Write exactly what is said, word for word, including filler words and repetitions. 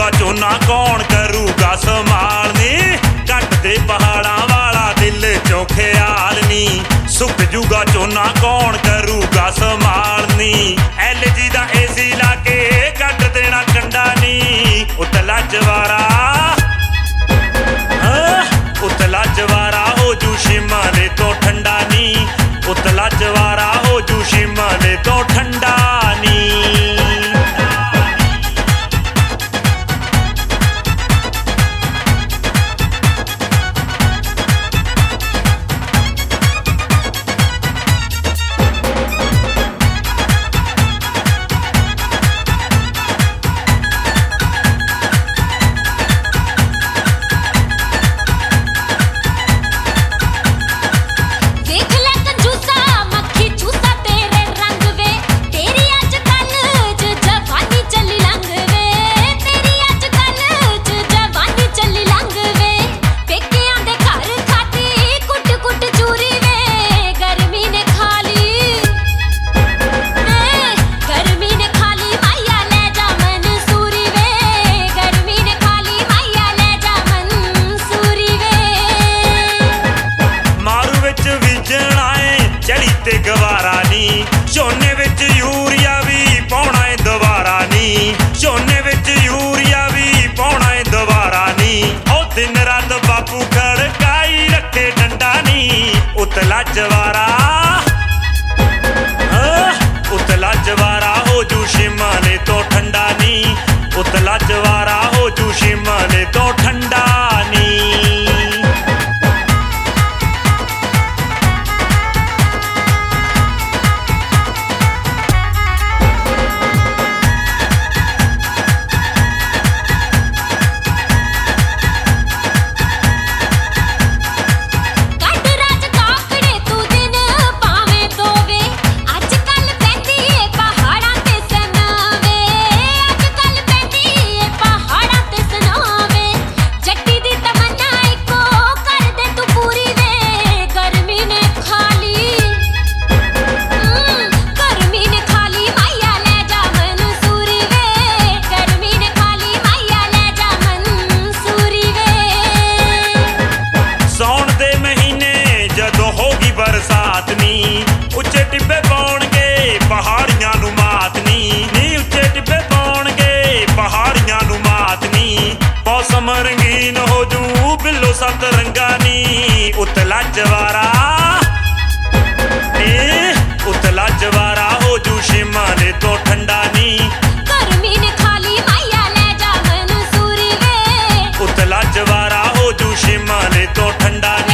झोना कौन करूगा संभालनी, कट दे पहाड़ा वाला दिल चो ख्याल नी, सुक जूगा झोना कौन करूगा संभालनी। एल जी दा एसी लाके कट देना कंडा नी, उतला जवारा उतला जवारा हो जू शिमले तो ठंडा नी, उतला जवारा हो जू शिमले तो ठंडा नी। गवारा नी झोने विच यूरिया भी पाउणा है दोबारा नी, झोने विच यूरिया भी पाउणा है दोबारा नी। ओ दिन रात बापू खड़काई रखे डंडा नी, उतला जवारा उतला जवारा हो जू शिमले तो ठंडा नी, उतला जवारा हो जू शिमले तो ठंडा नी। बरसात नी उच्चे टिब्बे पौणगे पहाड़ियां नू मात नी, नी उच्चे टिब्बे पौणगे पहाड़ियां नू मात नी। मौसम रंगीन हो जू बिल्लो सत रंगा नी, उतला जवारा उतला जवारा हो जू शिमले तो ठंडा नी, गर्मी ने खाली माया ले जा मंसूरी वे, उतला जवारा हो जू शिमले तो ठंडा नी।